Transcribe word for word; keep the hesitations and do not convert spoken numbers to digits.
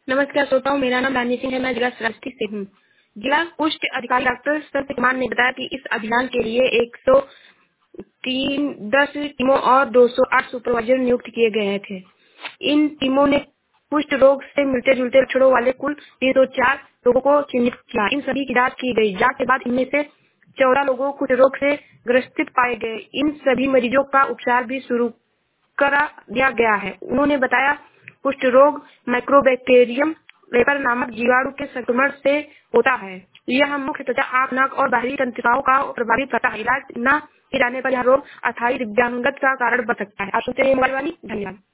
नमस्कार श्रोताओं, मेरा नाम रानी सिंह है। मैं जिला श्रावस्ती से हूँ। जिला कुष्ठ अधिकारी डॉक्टर सत्य कुमार ने बताया कि इस अभियान के लिए एक सौ तीन दस टीमों और दो सौ आठ सुपरवाइजर नियुक्त किए गए थे। इन टीमों ने कुष्ठ रोग से मिलते जुलते लक्षणों वाले कुल तीन सौ चार लोगों को चिन्हित किया। इन सभी की जांच की गई। जांच के बाद इनमें से चौदह लोगों को कुष्ठ रोग से ग्रसित पाए गए। इन सभी मरीजों का उपचार भी शुरू करा दिया गया है। उन्होंने बताया, कुष्ठ रोग माइक्रोबैक्टीरियम वेपर नामक जीवाणु के संक्रमण से होता है। यह मुख्य त्वचा, आंख, नाक और बाहरी तंत्रिकाओं का प्रभावित करता है। इलाज न किए जाने पर यह रोग अस्थायी दिव्यांगत का कारण बन सकता है। आप सुनते हैं मोबाइल वाली। धन्यवाद।